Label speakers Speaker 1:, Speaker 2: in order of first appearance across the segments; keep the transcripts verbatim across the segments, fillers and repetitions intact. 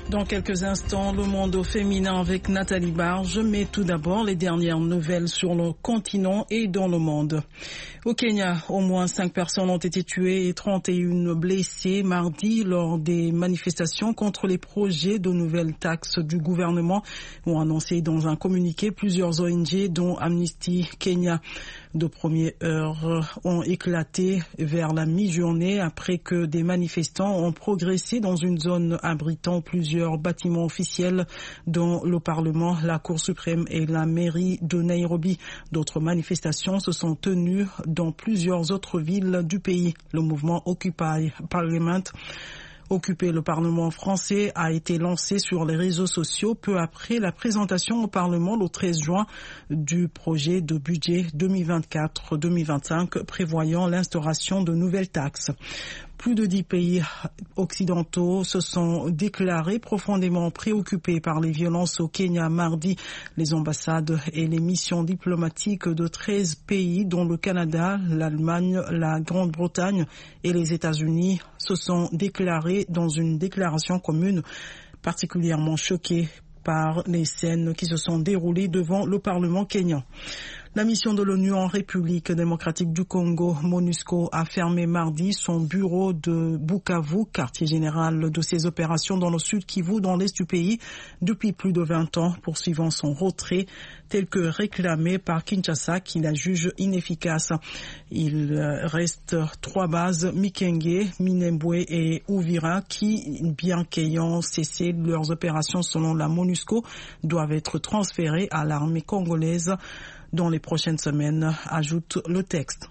Speaker 1: Dans quelques instants, le monde au féminin avec Nathalie Barge, mais tout d'abord les dernières nouvelles sur le continent et dans le monde. Au Kenya, au moins cinq personnes ont été tuées et trente et une blessées mardi lors des manifestations contre les projets de nouvelles taxes du gouvernement, ont annoncé dans un communiqué plusieurs O N G dont Amnesty Kenya. De premières heures ont éclaté vers la mi-journée après que des manifestants ont progressé dans une zone abritant plusieurs bâtiments officiels dont le Parlement, la Cour suprême et la mairie de Nairobi. D'autres manifestations se sont tenues dans plusieurs autres villes du pays. Le mouvement Occupy Parliament, Occuper le Parlement français, a été lancé sur les réseaux sociaux peu après la présentation au Parlement le treize juin du projet de budget deux mille vingt-quatre deux mille vingt-cinq prévoyant l'instauration de nouvelles taxes. Plus de dix pays occidentaux se sont déclarés profondément préoccupés par les violences au Kenya mardi. Les ambassades et les missions diplomatiques de treize pays, dont le Canada, l'Allemagne, la Grande-Bretagne et les États-Unis, se sont déclarés dans une déclaration commune particulièrement choqués par les scènes qui se sont déroulées devant le Parlement kényan. La mission de l'ONU en République démocratique du Congo, MONUSCO, a fermé mardi son bureau de Bukavu, quartier général de ses opérations dans le sud Kivu, dans l'est du pays, depuis plus de vingt ans, poursuivant son retrait, tel que réclamé par Kinshasa, qui la juge inefficace. Il reste trois bases, Mikenge, Minembwe et Uvira, qui, bien qu'ayant cessé leurs opérations selon la MONUSCO, doivent être transférées à l'armée congolaise dans les prochaines semaines, ajoute le texte.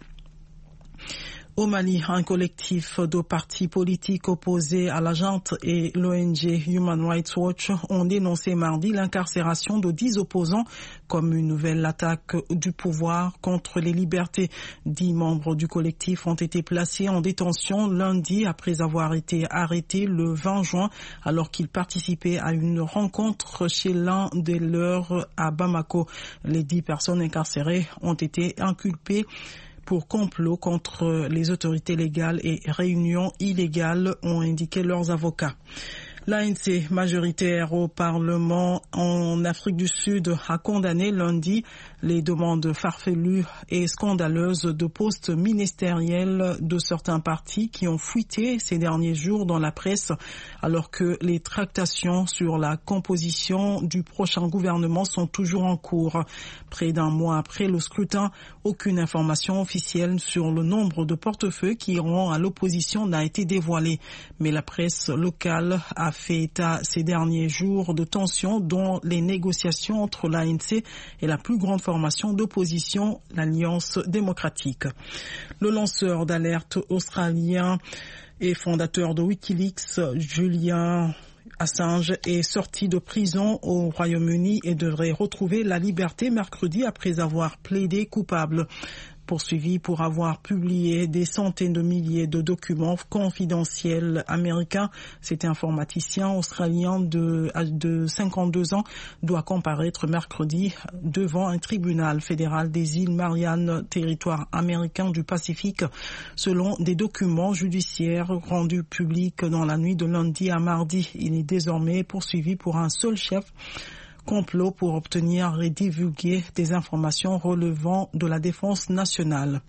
Speaker 1: Au Mali, un collectif de partis politiques opposés à la junte et l'O N G Human Rights Watch ont dénoncé mardi l'incarcération de dix opposants comme une nouvelle attaque du pouvoir contre les libertés. Dix membres du collectif ont été placés en détention lundi après avoir été arrêtés le vingt juin alors qu'ils participaient à une rencontre chez l'un des leurs à Bamako. Les dix personnes incarcérées ont été inculpées pour complot contre les autorités légales et réunions illégales, ont indiqué leurs avocats. L'A N C, majoritaire au Parlement en Afrique du Sud, a condamné lundi les demandes farfelues et scandaleuses de postes ministériels de certains partis qui ont fuité ces derniers jours dans la presse, alors que les tractations sur la composition du prochain gouvernement sont toujours en cours. Près d'un mois après le scrutin, aucune information officielle sur le nombre de portefeuilles qui iront à l'opposition n'a été dévoilée. Mais la presse locale a fait état ces derniers jours de tensions dont les négociations entre l'A N C et la plus grande formation d'opposition, l'Alliance démocratique. Le lanceur d'alerte australien et fondateur de Wikileaks, Julian Assange, est sorti de prison au Royaume-Uni et devrait retrouver la liberté mercredi après avoir plaidé coupable. Poursuivi pour avoir publié des centaines de milliers de documents confidentiels américains, cet informaticien australien de, de cinquante-deux ans doit comparaître mercredi devant un tribunal fédéral des îles Mariannes, territoire américain du Pacifique, selon des documents judiciaires rendus publics dans la nuit de lundi à mardi. Il est désormais poursuivi pour un seul chef, complot pour obtenir et divulguer des informations relevant de la défense nationale.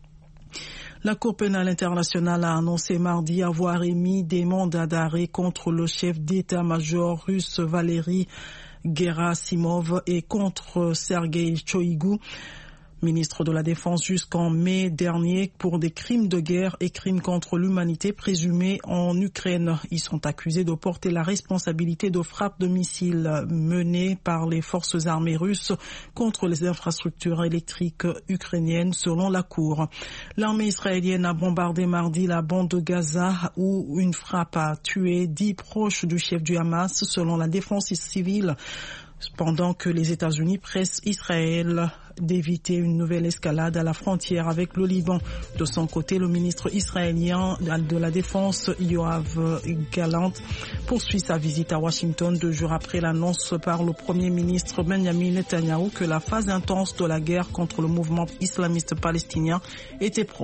Speaker 1: La Cour pénale internationale a annoncé mardi avoir émis des mandats d'arrêt contre le chef d'état-major russe Valery Gerasimov et contre Sergei Shoigu, ministre de la Défense, jusqu'en mai dernier pour des crimes de guerre et crimes contre l'humanité présumés en Ukraine. Ils sont accusés de porter la responsabilité de frappes de missiles menées par les forces armées russes contre les infrastructures électriques ukrainiennes, selon la Cour. L'armée israélienne a bombardé mardi la bande de Gaza où une frappe a tué dix proches du chef du Hamas, selon la défense civile, pendant que les États-Unis pressent Israël d'éviter une nouvelle escalade à la frontière avec le Liban. De son côté, le ministre israélien de la Défense, Yoav Gallant, poursuit sa visite à Washington deux jours après l'annonce par le Premier ministre Benjamin Netanyahu que la phase intense de la guerre contre le mouvement islamiste palestinien était proche.